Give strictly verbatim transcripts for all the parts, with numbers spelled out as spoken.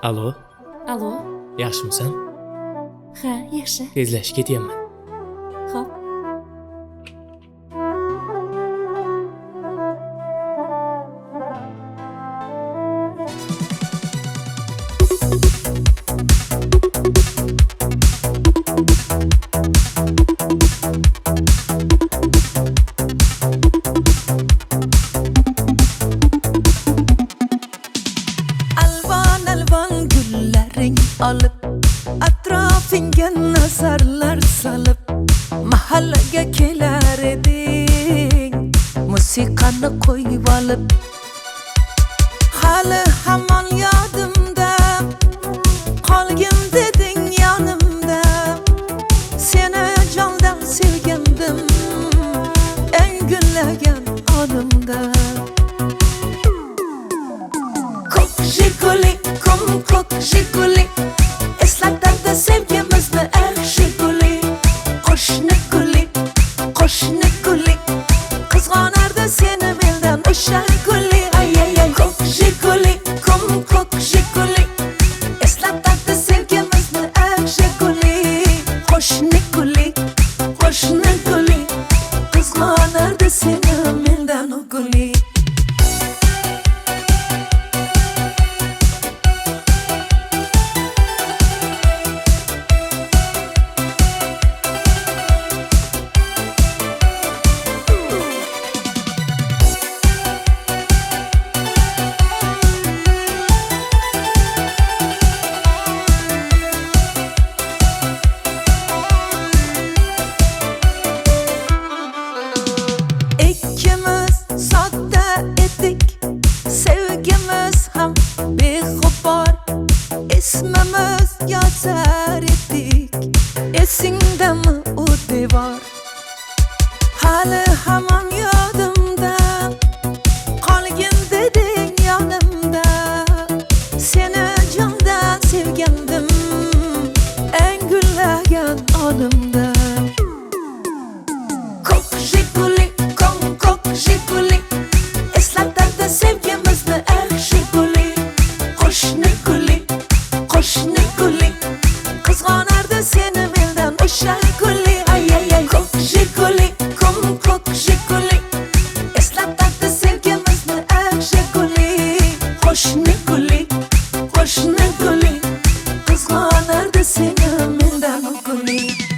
Alo, Alo, yaxshimisan? ha, yaxshi. Tezlashib ketyapman. Xo'p. Alvon alvon gullaring olib atrofingga nazarlar solib mahallaga kelar eding musiqani qo'yib olib hali hamon yodimda qolgin deding yonimda seni jondan sevgandim eng gullagan onimda Ko'k jiguli, kum ko'k jiguli eslatadi sevgimizni er jiguli qo'shni guli, qo'shni guli qizg'onardi seni mendan o'sha guli ay ay ay ko'k jiguli, kum ko'k jiguli eslatadi sevgimizni er jiguli qo'shni guli, qo'shni guli qizg'onardi seni mendan o guli İkimiz sodda edik sevgimiz ham beg'ubor ismimiz yozar edik esingdami u devor hali hamon yodimda qolgin deding yonimda seni jondan sevgandim eng gullagan onimda Ko'k jiguli, kum ko'k jiguli eslatadi sevgimizni er jiguli qo'shni guli, qo'shni guli qizg'onardi seni mendan o'sha guli ay ay ay ko'k jiguli, kum ko'k jiguli eslatadi sevgimizni er jiguli qo'shni guli, qo'shni guli qizg'onardi seni mendan o guli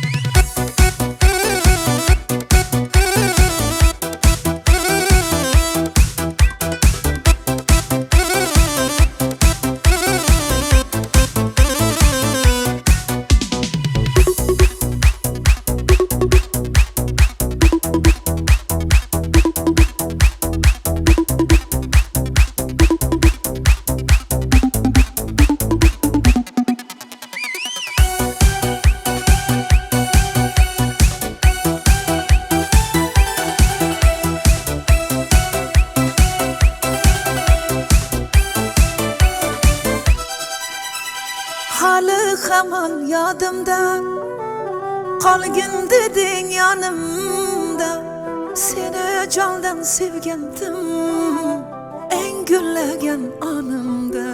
hali hamon yodimda qolgin deding yonimda seni jondan sevgandim eng gullagan onimda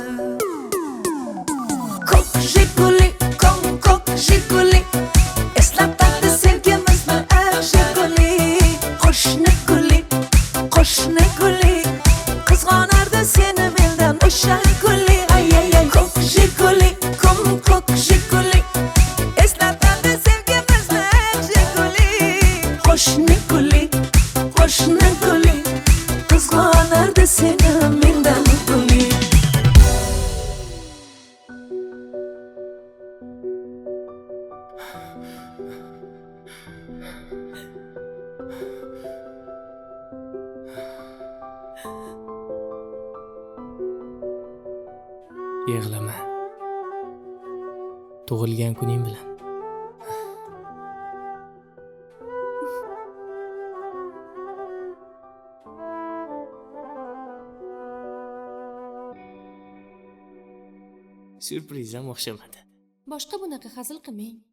ko'k jiguli, kum ko'k jiguli eslatadi sevgimizni er jiguli qo'shni guli, qo'shni guli qizg'onardi seni mendan o'sha guli ay ay ay ko'k jiguli, kum ko'k jiguli eslatadi sevgimizni er jiguli qo'shni guli, qo'shni guli qizg'onardi seni mendan guli Yig'lama. Tug'ilgan kuning bilan. Syurprizam o'xshamadi. Boshqa bunaqa hazil qilmang.